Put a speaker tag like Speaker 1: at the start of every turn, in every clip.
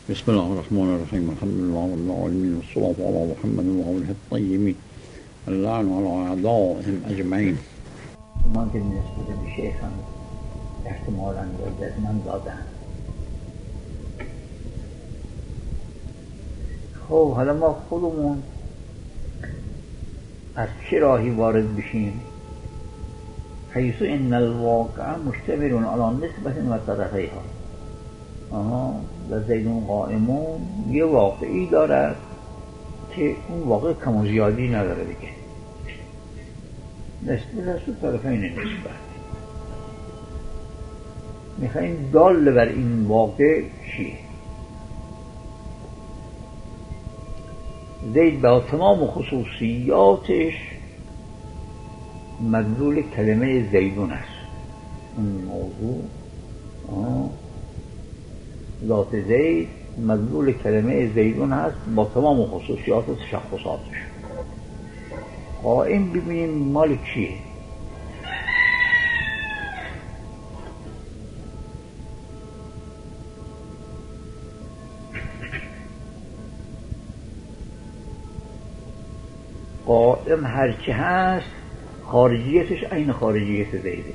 Speaker 1: بسم الله الرحمن الرحيم. الحمد لله رب العالمين، والصلاة على محمد وآله الطيبين، اللعن على أعدائهم أجمعين.
Speaker 2: ما که نسبت به شیخ هم احتمالاً باید من دادن. خب حالا ما خودمون از چه راهی وارد بشیم؟ حیث ان الواقع مشتمل علی نسبت و طرفیها. و زیدون قائمون یه واقعی دارد که اون واقع کم و زیادی نداره دیگه. نسبت از تو طرفین نسبت میخواییم دال بر این واقع چیه؟ زید با تمام خصوصیاتش مدلول کلمه زیدون است. این موضوع ذات زید مدلول کلمه زیدون هست با تمام خصوصیات و تشخصاتش. قائم ببینیم مال چیه؟ قائم هرچی هست خارجیتش عین خارجیت زیده.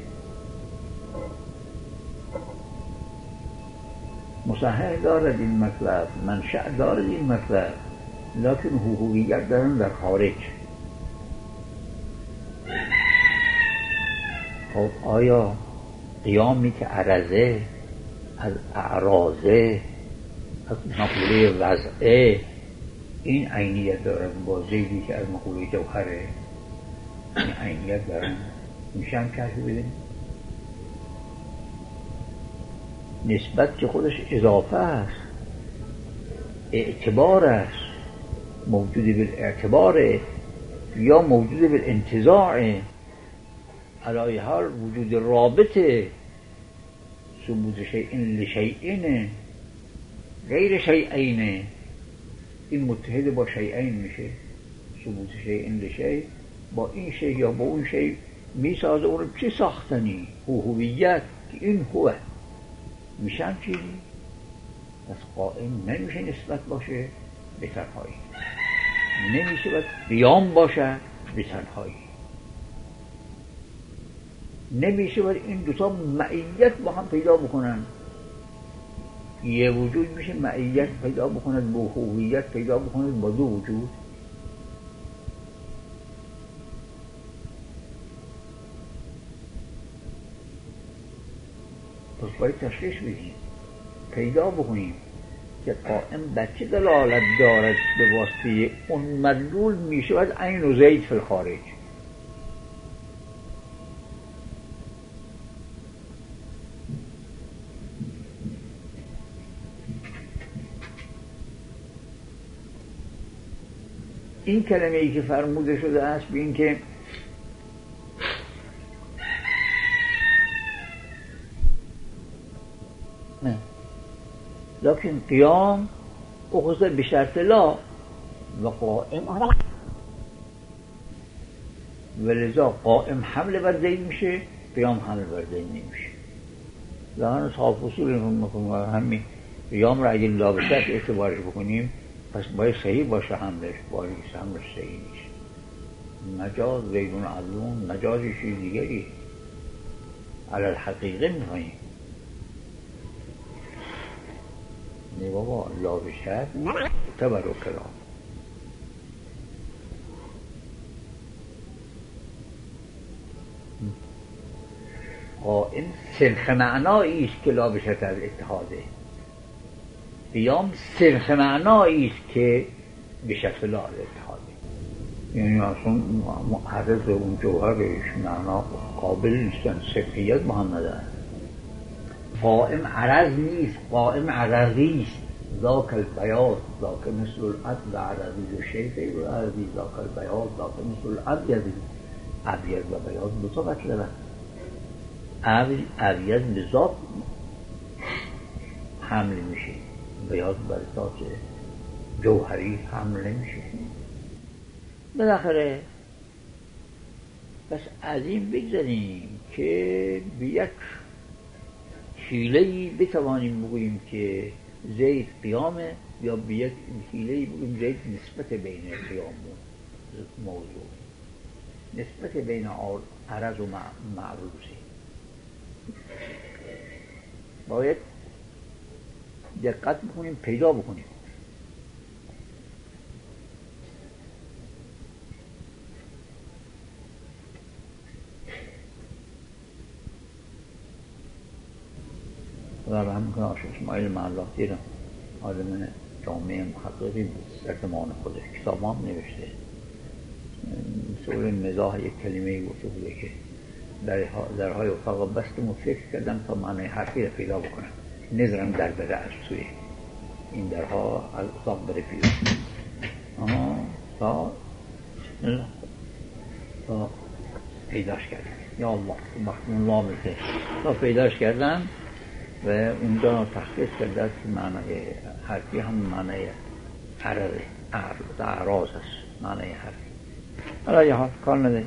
Speaker 2: مصحح دارد این مطلب، منشأ دارد این مطلب، لکن حقوقیت دارن در خارج. خب آیا قیامی که عرضه از اعراضه از مقوله وضعه این عینیت دارن با زیدی که از مقوله جوهره این عینیت دارن؟ میشه هم کشف بدیم؟ نسبت که خودش اضافه است، اعتبار است، موجود بالاعتبار یا موجود بالانتزاع، علی حال وجود رابطه، ثبوت شیئین لشیئین غیر شیئین، این متحد با شیئین میشه. ثبوت شیئین لشیء با این شیء یا با اون شیء میسازه اون چی ساختنی؟ هویت که این هوه میشن چیزی. پس قائم نمیشه نسبت باشه به تنهایی، نمیشه باید قیام باشه به تنهایی، نمیشه باید این دوتا معیت با هم پیدا بکنن. یه وجود میشه معیت پیدا بکند با هویت پیدا بکند با دو وجود. پس باید تشخیص بدیم، پیدا بکنیم که قائم بر چه دلالت دارد به واسطه اون مدلول میشه باید عین و زید فی الخارج. این کلمه ای که فرموده شده است به این که نه لکن قیام اخذ به شرط لا و قائم ولذا قائم حمل بر زید میشه، قیام حمل بر زید نمیشه. لحن صاحب فصول همین قیام را اگه لا به شرط اعتبارش بکنیم پس باید صحیح باشه حملش، باید حملش صحیح نیست. مجاز زیدون عدلون، مجاز چیز دیگری علی الحقیقه میخواییم. نه بابا لا به شرط اعتبار و کلام. قائم سرخ معنایی است که لا به شرط از اتحاده. قیام سرخ معنایی است که به شرط لا از اتحاده. یعنی اصلا عرض اون جوهرش معنا قابل نیستن، سرخیت با هم ندارن. قائم عرض نیست، قائم عرضی است. ذاک البیاض ذاک مثل العدل عرضی و شیء غیر عرضی، ذاک البیاض ذاک مثل الابیض. ابیض و بیاض دو تا مطلبه. ابیض به ذات حمل میشه، بیاض بر ذات جوهری حمل نمیشه. بالاخره بس از این بگذاریم که به یک حیله‌ای بتوانیم بگوییم که زید قیامه یا به یک حیله‌ای بگیم زید نسبت بین قیام و موضوع، نسبت بین عرض و معروضی. باید دقت بکنیم، پیدا بکنیم. و همین آشق اسماعیل معلا دیرم آدم جامعه محققی بود در زمان خودش، کتاب هم نوشته، مثل مزاح یک کلمه گفته بوده که درهای اتاق بستم و فکر کردم تا معنی حرفی را پیدا بکنم، نظرم در بره از توی این درها از اتاق بره پیدا تا پیداش کردم. یا الله مخدوم الله میشه تا پیداش کردم و اونجا تحقیق کرده که معنی حرفی هم معنی اعراض است، معنی حرفی. حالا یه حال کار نداریم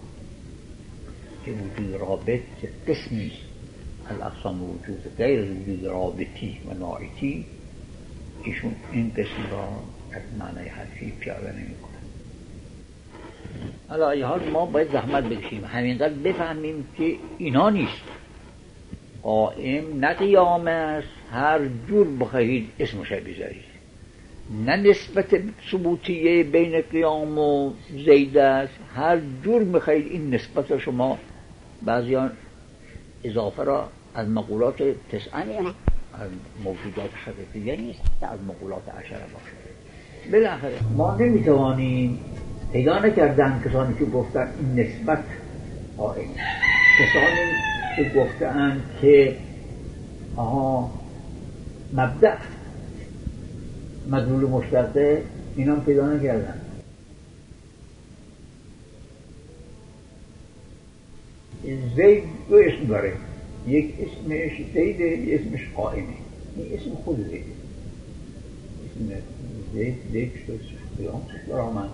Speaker 2: که وجود رابط قسمی از اقسام وجود غیر از وجود رابطی و ناعیتی، ایشون این قسم را از معنی حرفی پیاده نمی کنه. حالا یه حال ما باید زحمت بکشیم همینقدر بفهمیم که اینا نیست. قائم نه قیام است، هر جور بخواهید اسمش بذارید، نه نسبت ثبوتیه بین قیام و زید است، هر جور میخواهید این نسبت را شما بعضیان اضافه را از مقولات تسعه از موجودات حقیقیه نیست، از مقولات عشره باشه. بالاخره ما نمیتوانیم، پیدا نکردن کسانی که گفتن این نسبت قائم، کسانی که گفتن که مبدأ مدلول مشترکه، اینا هم پیدا نکردن. زید دو اسم داره، یک اسمش زیده، یک اسمش قائمه. این اسم خود زیده، اسم زید شد قیام برآمد.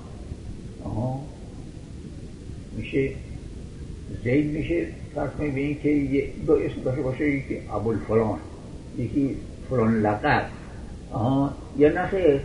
Speaker 2: میشه زید میشه فرض کنید به این که دو اسم داشته باشه، یکی ابوالفلان، یکی فلان لقب، یا نخیر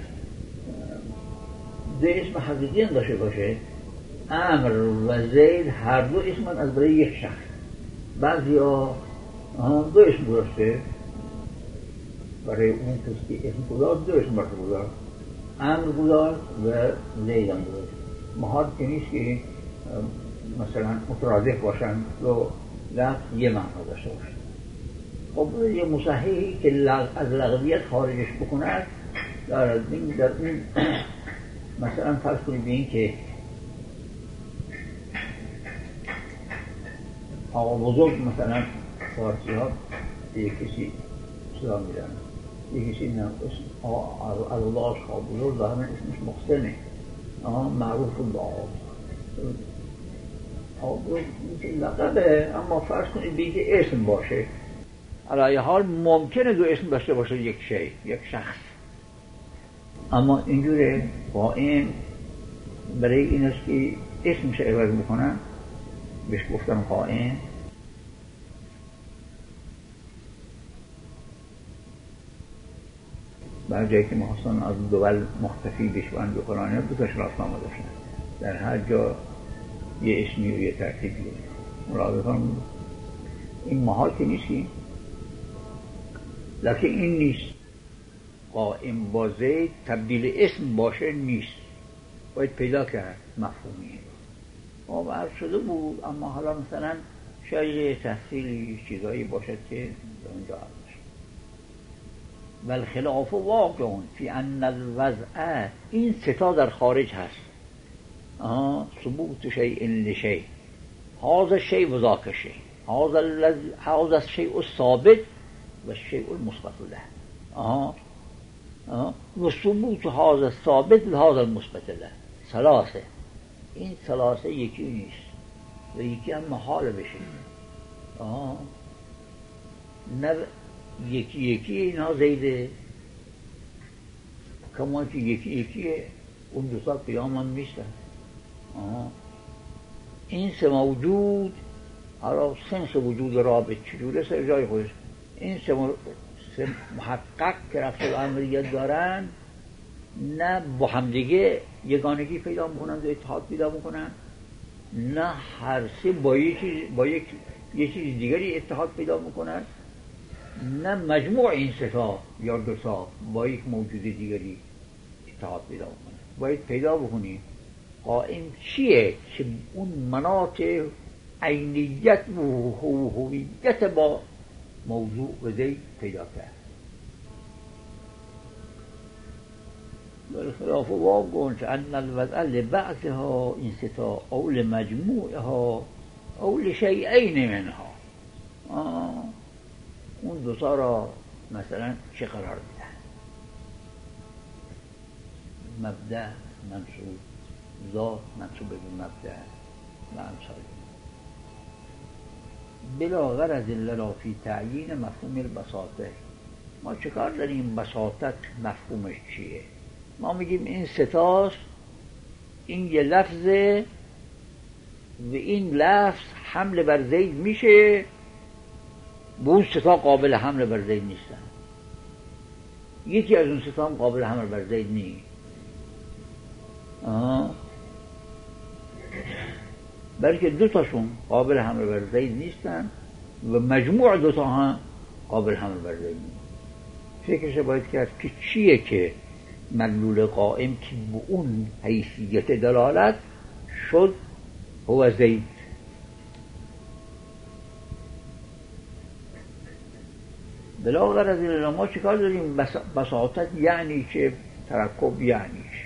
Speaker 2: دو اسم حقیقی هم داشته باشه. امر و زید هر دو اسم از برای یک شخص. بعضی ها دو اسم گذاشته برای اون کسی که اسم گذاشت، دو اسم برای گذاشت، امر گذاشت و زید هم گذاشت. محال که نیست که مثلا مترادف باشن و لفظ یه معنا داشته باشن. خب یه مصححی که از لغویت خارجش بکند در این مثلا فرض کنید به این که آقا بزرگ مثلا فارسی ها یک کسی صدا میدن، یک کسی نه اسم الله آقا بزرگ دارن، اسمش محسنه، معروف به آقا بزرگ لقبه، اما فرض کنید به اینکه اسم باشه. علی حال ممکنه دو اسم داشته باشه یک شی، یک شخص، اما اینجوره قائم برای این است که اسمش عوض میکنن بهش گفتن قائم. بعد جایی که محسن از دول مختفی بشوند به قرآن دو تا شناسنامه داشتن، در هر جا یه اسمی و یه ترتیبی ملاحظه. این محال که نیستی، لکه این نیست قائم با زید تبدیل اسم باشه نیست، باید پیدا کرد مفهومی. ما عرض شده بود، اما حالا مثلا شاید تحصیلی چیزایی باشد که اونجا عرض شد. والخلاف واقع فی ان الوضع، این ستا در خارج هست، ثبوت شیء لشیء، هذا الشیء و ذاک الشیء، هذا الشیء الثابت و الشیء المثبت له، و ثبوت هذا الثابت لهذا المثبت له. ثلاثه، این ثلاثه یکی نیست و یکی هم محال بشه. نه یکی اینا زیده، کما که یکی اون دو تا قیام هم نیستن. این سه موجود، حالا سنس وجود رابط چجوره سر جای خودش، این سه محقق که رفت الامریت دارن نه با همدیگه یگانگی پیدا میکنن و اتحاد پیدا میکنن، نه هر سه با یه چیز دیگری اتحاد پیدا میکنن، نه مجموع این سه تا یا دو تا با یک موجود دیگری اتحاد پیدا میکنن. باید پیدا بکنیم قائم چیه که اون مناط عینیت و هویت با موضوع و ذی پیدا کرد. بالخلاف واقعون که ان الوضع لبعضها این ستا او لمجموعها او لشیئین منها. اون دوتا را مثلا چه قرار میدن؟ مبدأ منصوب، ذات منصوب به مبدأ و امثال. بلا غرض لنا فی تعیین مفهوم البساطه. ما چه کار داریم بساطت مفهومش چیه؟ ما میگیم این ستاست، این یه لفظه و این لفظ حمل بر زید میشه، به اون ستا قابل حمل بر زید نیستن. یکی از اون ستا هم قابل حمل بر زید نیست. بلکه دو تاشون قابل حمل بر زید نیستن و مجموع دو تا هم قابل حمل بر زید نیست. فکرش باید کرد که چیه که مدلول قائم که به اون حیثیت دلالت شد هو زید. بلا غرض لنا ما چیکار داریم؟ بساطت یعنی که ترکب یعنیش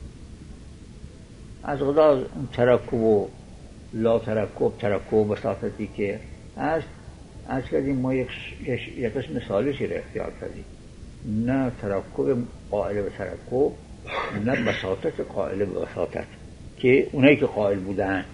Speaker 2: از خدا اون ترکب و لا ترکب و بساطتی که هست از کردیم ما یک قسم مثالشی رو اختیار کردیم، نه ترکب قائل به ترکب، نه بساطت قائل به بساطت که اونایی که قائل بودن.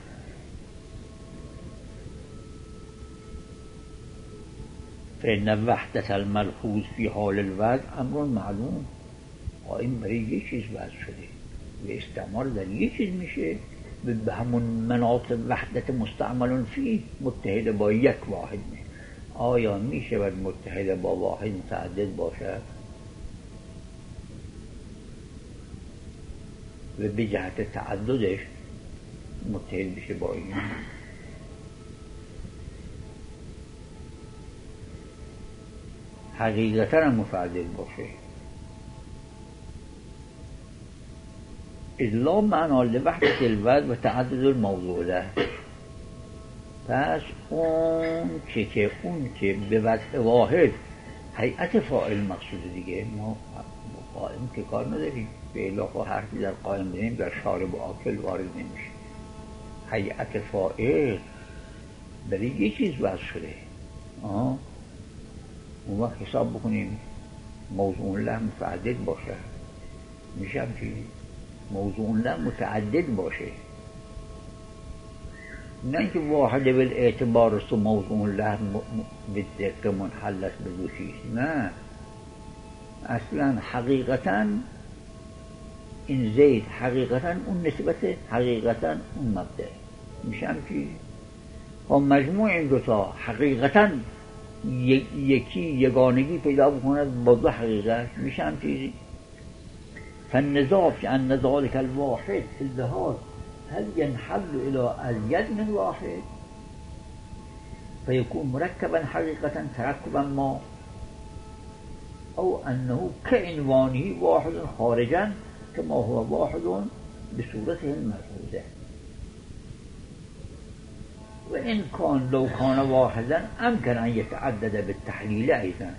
Speaker 2: فإن وحدت الملحوظ فی حال الوضع امر معلوم. قائم برای یک چیز وضع شده و استعمال در یک چیز میشه به همون مناط وحدت مستعمل فی متحد با یک واحد میشه. آیا میشه باید متحد با واحد متعدد باشد و به جهت تعددش متحد بشه با این؟ حقیقتا هم متعدد باشه. الا معنا لوحدت الوضع و تعدد الموضوع له. پس اون که به وضع واحد هیئت فاعل مقصود دیگه، ما قائم که کار نداریم، به علاقه حرفی در قائم بدیم در شارب و آکل وارد نمیشه. هیئت فاعل برای یه چیز وضع شده. اون وقت حساب بکنیم موضوع له متعدد باشه، میشه همچنین موضوع له متعدد باشه، نه اینکه واحد بالاعتبار است و موضوع له به دقیق منحل است به دوشیست. نه، اصلا حقیقتا این زید حقیقتا اون نسبت حقیقتا اون مبدأ میشه همچنین. مجموع این دوتا حقیقتا یکی یگانگی پیدا بکند با دو حقیقت میشه همچنین. فالنزاع في أن ذلك الواحد في اللحاظ هل ينحل إلى أزيد من واحد فيكون مركبا حقيقة تركبا ما، أو أنه كعنوانه واحد خارجا كما هو واحد بصورته الملحوظة. وإن كان لو كان واحدا أمكن أن يتعدد بالتحليل أيضا.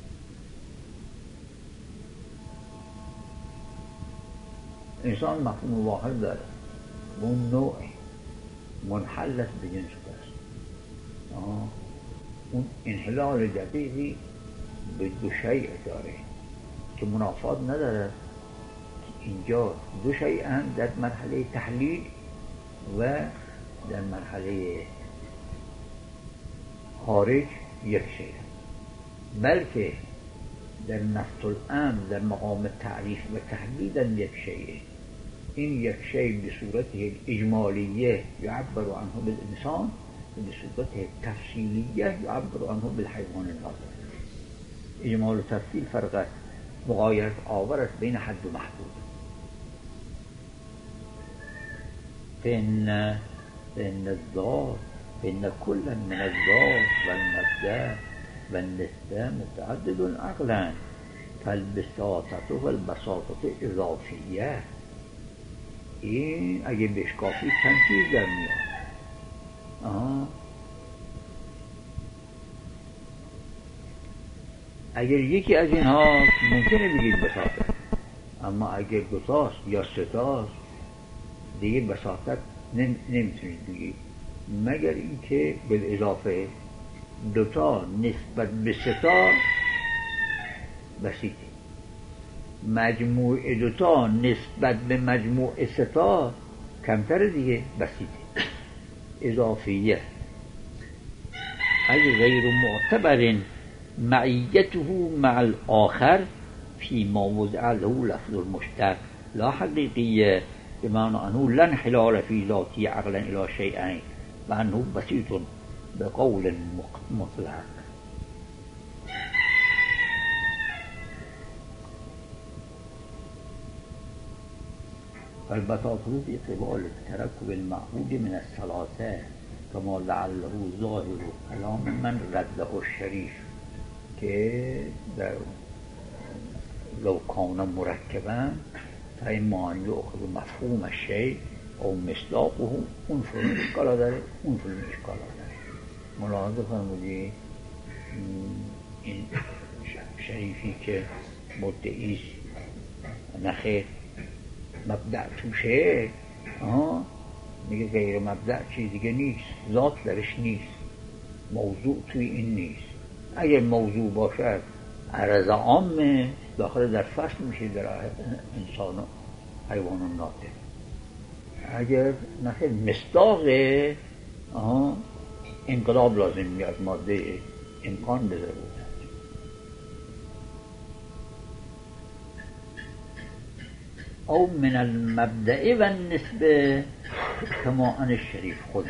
Speaker 2: انسان مفهوم واحد داره، اون نوع منحل است به جنس است. اون انحلال دقیقی به دو شیء داره که منافات نداره. اینجا دو شیء در مرحله تحلیل و در مرحله خارج یک شیء، بلکه در نفس الامر در مقام تعریف و تحدید یک شیء. این یک شیء به صورته اجمالیه یعبر عنه بالانسان و به صورته تفصیلیه یعبر عنه بالحیوان الناطق. اجمال و تفصیل فرق است، مغایرت آور است بین حد و محدود. فإن الذات فإن كل من الذات والمبدأ والنسبة متعدد عقلا، فالبساطة والبساطة اضافیه. این اگه بشکافی چند چیز در میاد. اگر یکی از اینها ممکنه بگید بساطت، اما اگر دوتاست یا ستاست دیگه بساطت نمیتونید بگید، مگر اینکه بالاضافه دوتا نسبت به ستا بسیطه، مجموع دوتا نسبت به مجموع ستا کمتر دیگه بسیطه اضافیه. اگه غیر معتبر معیته مع الآخر فيما وضع له لفظ المشتق لا حقيقية، بمعنى أنه لا انحلال في ذاته عقلا إلى شيئين وأنه بسيط بقول مطلق. فالبساطة في قبال تركب المعهود من الثلاثة كما لعله ظاهر كلام من رده الشريف که در لو كان مركبا فإما أن يؤخذ مفهوم الشيء أو مصداقه، اون فیلم اشکال داره، اون فیلم اشکال داره. ملاحظه فرمودید این شریفی که مدعیست نخیر مبدأ توشه، میگه غیر مبدأ چیز دیگه نیست، ذات درش نیست، موضوع توی این نیست. اگر موضوع باشد عرض عامه داخل در فصل میشه در انسان و حیوان و ناطق. اگر نخیر مصداقه انقلاب لازم میاد، ماده امکان بذاره بود. او من المبدأ و النسبه کما ان الشریف خودش،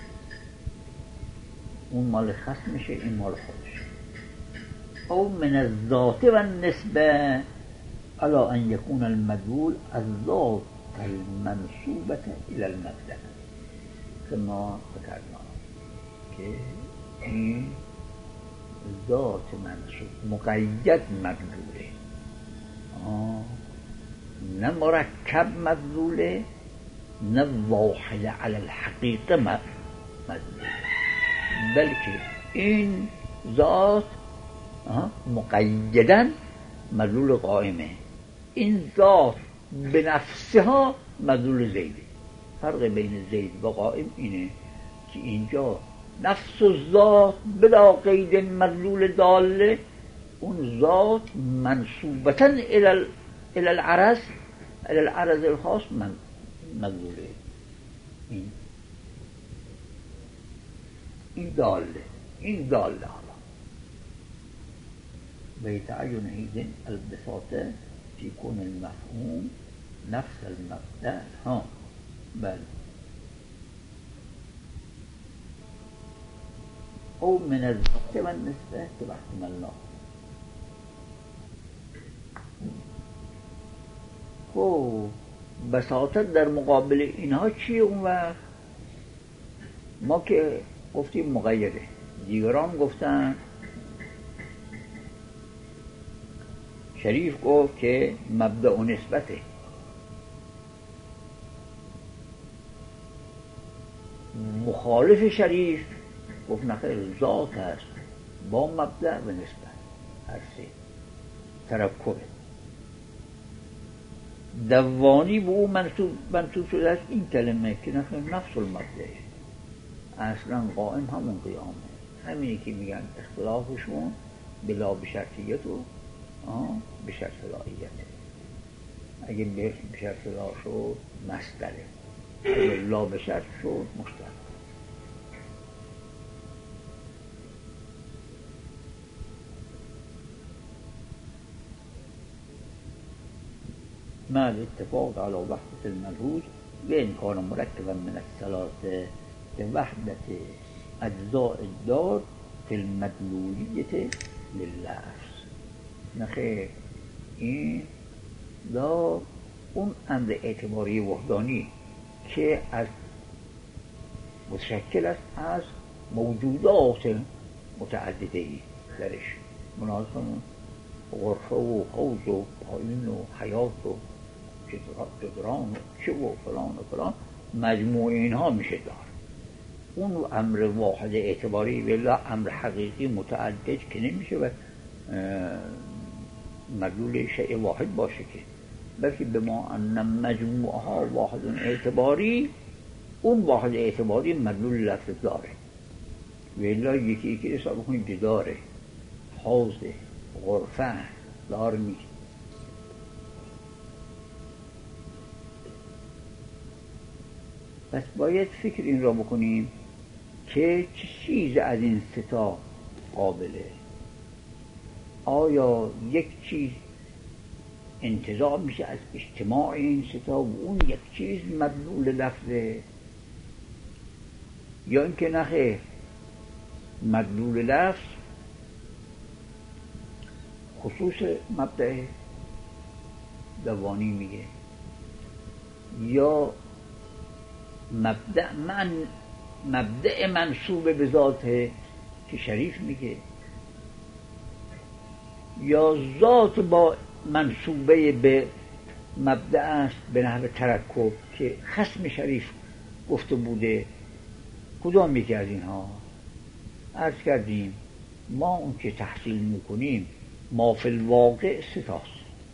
Speaker 2: اون مال خاص میشه، این مال خودش. او من الذات و النسبه على ان يكون المدلول الذات المنسوبة الى المبدأ، كما ذكرنا که این ذات منسوب مقید مدلوله، نه مرکب مدلوله، نه واحد على الحقیقه مدلوله، بلکه این ذات مقیدن مدلول قائمه، این ذات به نفسها مدلول زیده. فرق بین زید و قائم اینه که اینجا نفس الذات بلا قید مدلول داله، اون ذات منصوبتا الى العرض، الى العرض الخاص مدلوله. این داله حالا بيتعين حين البساطة في كون المفهوم نفس المبدأ. بل او من الذات والنسبة تبحث الله. خب بساطت در مقابل اینها چیه؟ اون وقت ما که گفتیم مقیده، دیگران گفتن، شریف گفت که مبدأ و نسبته، مخالف شریف گفت نخیر ذات هست با مبدأ و نسبت، هر سه ترکبه. دوانی به او منصوب شده است این کلمه که نخیر نفس المبدأ، اصلا قائم همون قیامه. همینی که میگن اختلافشون بلا بشرطیت و بشرط لاییته. اگه بشرط لا شد مصدره، اگه لا بشرط شد مشتق. مع الاتفاق على وحدة الملحوظ وإن كان مركبا من الثلاثة بوحدة أجزاء الدار في المدلولية لللفظ. نخیر، این لا اون امر اعتباری وحدانی که از متشکل است از موجودات متعدده ای درش، مناسب غرفه و حوض و پایین و حیات و جدران و چه و فلان و فلان، مجموع اینها میشه دار. اون امر واحد اعتباری ولی امر حقیقی متعدد که نمیشه و مدلول شیء واحد باشه که، بلکه به ما ان مجموعها واحد اعتباری، اون واحد اعتباری مدلول لفظ داره، ولی یکی یکی حساب کنید جداره، حوضه، غرفه دار نیست. پس باید فکر این را بکنیم که چه چیز از این ستا قابله. آیا یک چیز انتزاع میشه از اجتماع این ستا و اون یک چیز مدلول لفظه، یا اینکه نخیر، مدلول لفظ خصوص مبدأ دوانی میگه، یا مبدأ منصوب به ذات که شریف میگه، یا ذات با منصوبه به مبدأ است به نحو ترکب که خصم شریف گفته بوده. کدام یکی از اینها؟ عرض کردیم ما اون که تحصیل میکنیم ما فی الواقع ستاست.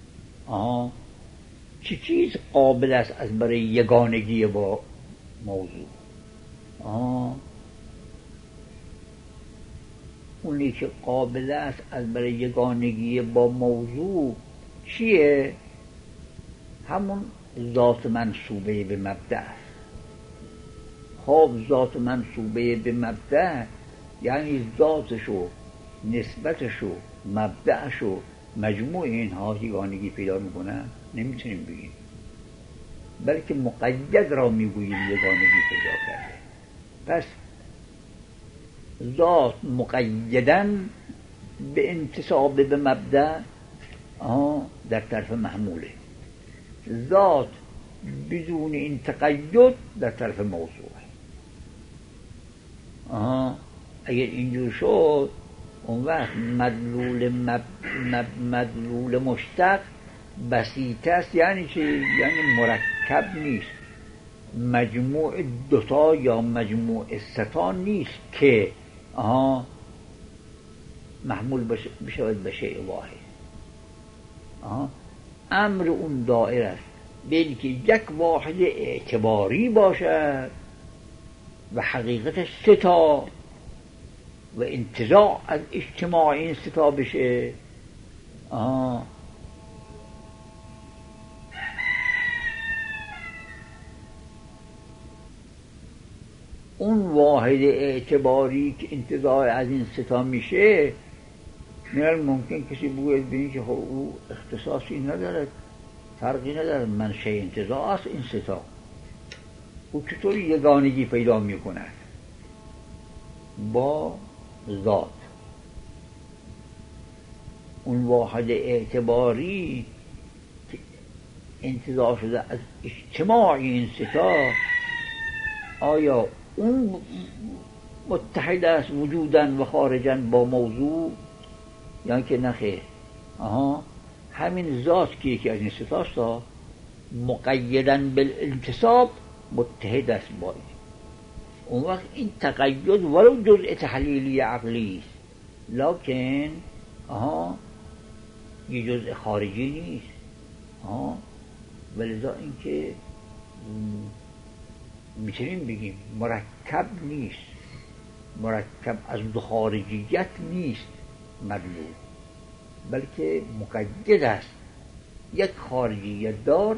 Speaker 2: چه چیز قابل است از برای یگانگی با موضوع؟ اونی که قابل است از برای یگانگی با موضوع چیه؟ همون ذات منصوبه به مبدأ است. خب ذات منصوبه به مبدأ یعنی ذاتشو، نسبتشو، مبدأشو، مجموع اینها یگانگی پیدا میکنن؟ نمیتونیم بگیم، بلکه مقید را میگوییم یگانگی پیدا کرده. پس ذات مقیدن به انتساب به مبدأ در طرف محموله، ذات بدون این تقید در طرف موضوع. اگر اینجور شد اون وقت مدلول مشتق بسیط است. یعنی چی؟ یعنی مرکب نیست، مجموع دوتا یا مجموع ستا نیست که محمول بشود به شیء واحد. امر اون دائره است بین که یک واحد اعتباری باشد و حقیقتش ستا و انتزاع از اجتماع این ستا بشه. اون واحد اعتباری که انتزاع از این ستا میشه، ممکن کسی بگوید ببین که او اختصاصی ندارد، فرقی ندارد، منشأ انتزاع است این ستا، او چطور یگانگی پیدا میکند با ذات؟ اون واحد اعتباری که انتزاع شده از اجتماع این ستا، آیا اون متحد است وجودن و خارجن با موضوع؟ یعنی که نخیر، همین ذات که یکی از این ستاست مقیدن بالانتصاب متحد است با این. اون وقت این تقید ولو جزء تحلیلی عقلی است، لکن یه جزء خارجی نیست. ولذا این که میتونیم بگیم مرکب نیست، مرکب از دو خارجیت نیست مدلول، بلکه مقید است، یک خارجیت دار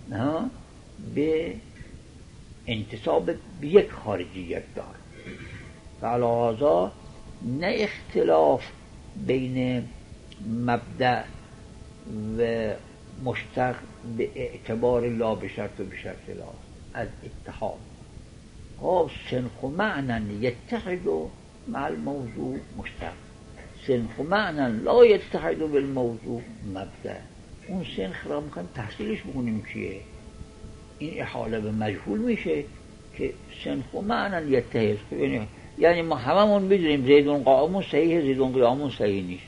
Speaker 2: به انتصاب به یک خارجیت دار. فعلاوه نه اختلاف بین مبدأ و مشتق به اعتبار لا بشرط و بشرط لا از اتحاد. خب سنخ و معنی یتحد مع الموضوع مشتق، صنف معنا لا یتحد بالموضوع مبدأ. اون صنف را میخوایم تحصیلش بکنیم چیه؟ این احاله به مجهول میشه که صنف معنا یتحد. یعنی ما هممون میدونیم زیدون قائمون صحیح، زیدون قیامون صحیح نیست.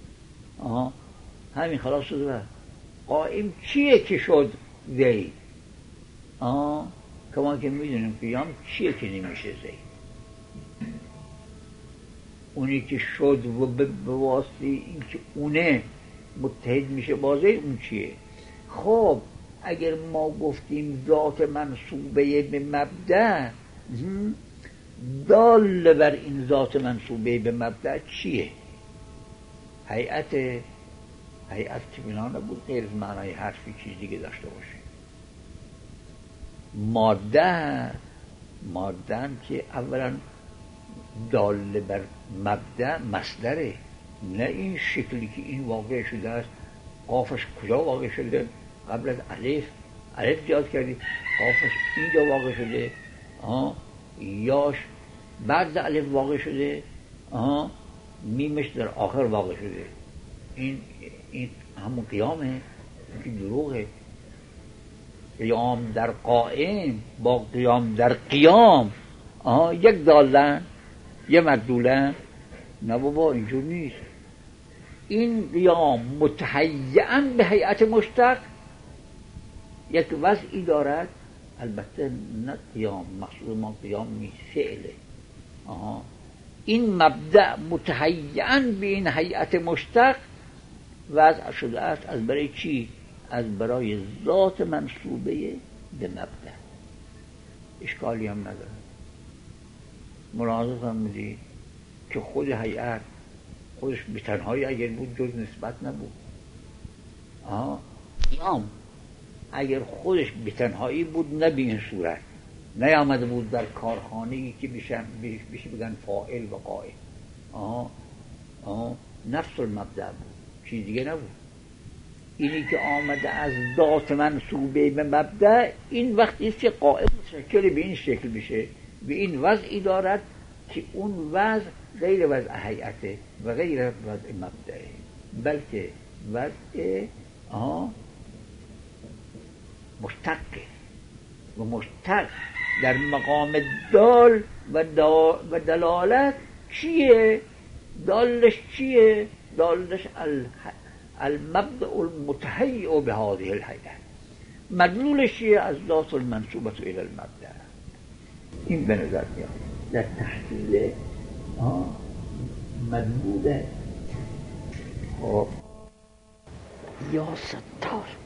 Speaker 2: همین خلاص شد. قائم چیه که شد زید؟ که ما که میدونیم قیام چیه که نمیشه زید. اونی که شد و به واسطه این که اونه متحد میشه با زید، اون چیه؟ خب اگر ما گفتیم ذات منصوبه به مبدأ، دال بر این ذات منصوبه به مبدأ چیه؟ هیئت که بنا نبود غیر از معنای حرفی چیز دیگه داشته باشه. ماده که اولا دال بر مبدأ مصدره، نه این شکلی که این واقع شده است. قافش کجا واقع شده؟ قبل از الف جاد کردی، قافش اینجا واقع شده، یاش بعد الف واقع شده، میمش در آخر واقع شده. این همون قیامه که دروغه. قیام در قائم با قیام در قیام یک دالن یه مدلولن. نه بابا اینجور نیست. این قیام متهیئاً به هیئت مشتق یک وضعی دارد، البته نه قیام، مقصود ما قیام نیست، فعله. این مبدأ متهیئاً به این هیئت مشتق وضع شده است. از برای چی؟ از برای ذات منصوبه به مبدأ. اشکالی هم نداره. ملاحظه فرمودید که خود هیئت خودش به تنهایی اگر بود جز نسبت نبود. قیام اگر خودش به تنهایی بود، نه به این صورت نیامده بود در کارخانه‌ای که بشه بگن فاعل و قائل. نفس المبدأ بود، چیز دیگه نبود. اینی که آمده از ذات منصوبه به مبدأ، این وقتی است که قائل متشکل به این شکل بشه، به این وضعی دارد که اون وضع غیر وضع هیئته و غیر وضع مبدأه، بلکه وضع مشتقه و مشتق در مقام دال و دلالت چیه؟ دالش چیه؟ دالش المبدأ المتهيئ بهذه الهيئة. مدلولش چیه؟ از ذات المنصوبة الى المبدأ. این به نظر میاد در تحصیل مدلول یا ستار.